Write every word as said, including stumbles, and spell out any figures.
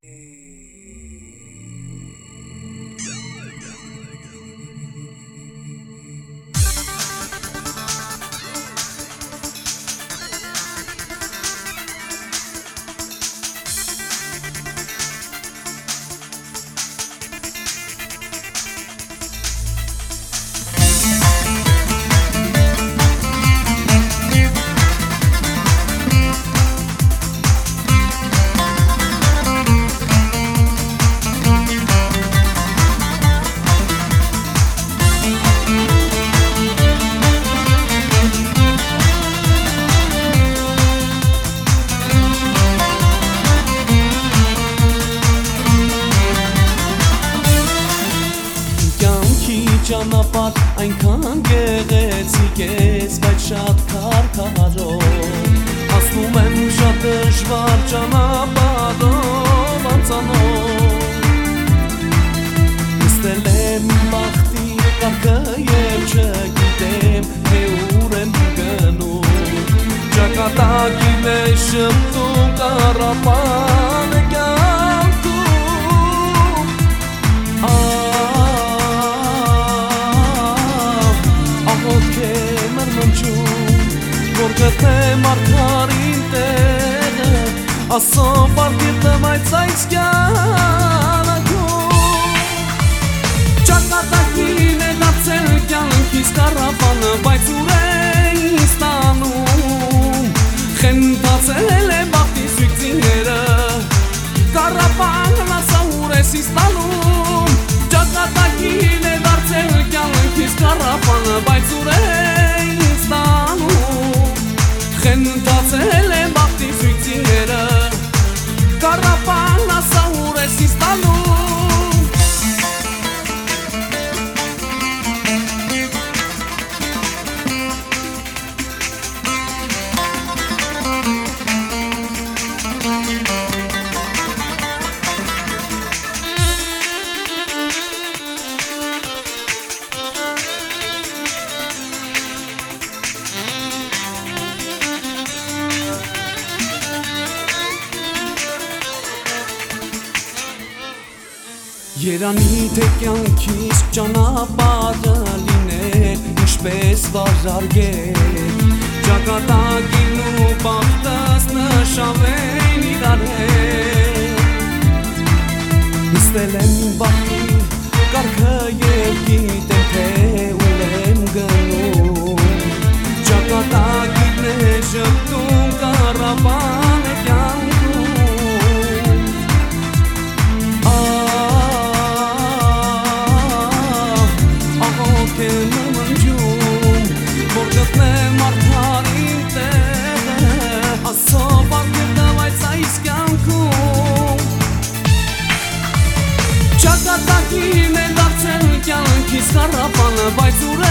Ճանապարհ այնքան գեղեցիկ ես, բայց շատ քարքարով Ասում եմ շատ դժվար ճանապարհով անցանով Նստել եմ բախտի կառքը և չգիտեմ, թե ուր եմ գնում Ճակատագի մեջ շպտում կառապանը կյանքում Որ գտնեմ արդարին տեղը Ասով արգետեմ այդ այս կյանքում Ճակատագին է դարձել կյանքիս կառապանը Բայց ուր է ինձ տանում Խենթացել է բախտի սույքցիները Կառապանն ասա ուր ես ինձ տանում Ճակատագին է դարձել կյանքիս կառապանը Բայց ուր է ինձ տանում Խենթացել եմ բախտի սույքցիները Կառապանն ասա ուր ես ինձ տանում Երանի թե կյանքիս ճանապարհը լիներ Ինչպես վարժարգել Ճակատագին ու բախտս նշավեն իրար հետ Նստել եմ բախտի կառքը և գիտեմ թե ուր եմ գնում Ճակատագին է շպտում կառապանը կյանքում Որ գտնեմ արդարին տեղը Ասով արգետեմ այդ այս կյանքում Ճակատագին է դարձել կյանքիս կառապանը Բայց ուր